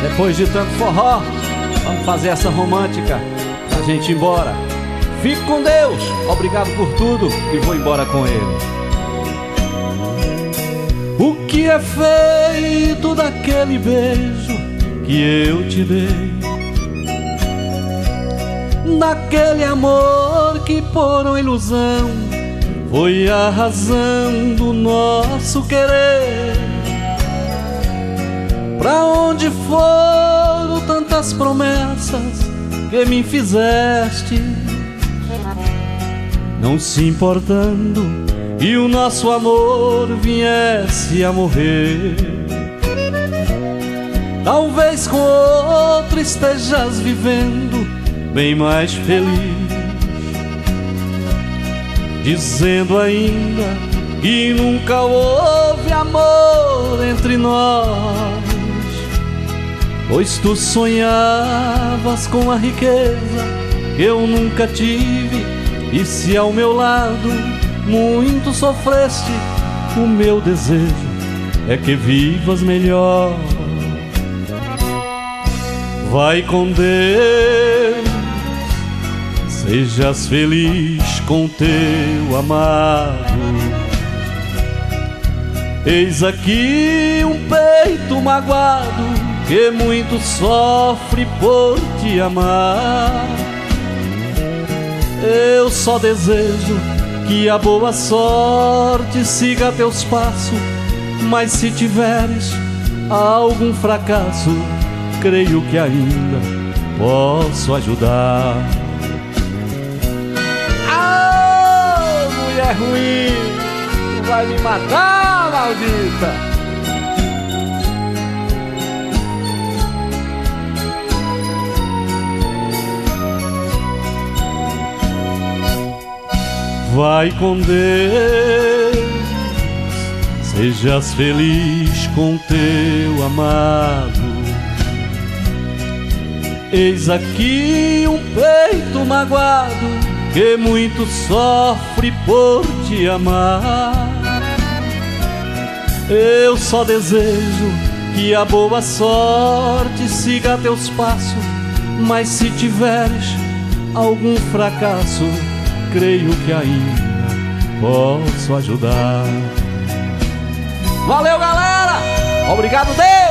Depois de tanto forró, vamos fazer essa romântica pra gente ir embora. Fique com Deus, obrigado por tudo e vou embora com Ele. O que é feito daquele beijo que eu te dei, daquele amor que por uma ilusão foi a razão do nosso querer? Pra onde foram tantas promessas que me fizeste, não se importando e o nosso amor viesse a morrer? Talvez com outro estejas vivendo bem mais feliz, dizendo ainda que nunca houve amor entre nós, pois tu sonhavas com a riqueza que eu nunca tive, e se ao meu lado muito sofreste, o meu desejo é que vivas melhor. Vai com Deus, sejas feliz com teu amado. Eis aqui um peito magoado que muito sofre por te amar. Eu só desejo que a boa sorte siga teus passos, mas se tiveres algum fracasso, creio que ainda posso ajudar. Ah, mulher ruim, tu vai me matar, maldita! Vai com Deus, sejas feliz com teu amado. Eis aqui um peito magoado que muito sofre por te amar. Eu só desejo que a boa sorte siga teus passos, mas se tiveres algum fracasso, creio que ainda posso ajudar. Valeu, galera! Obrigado, Deus!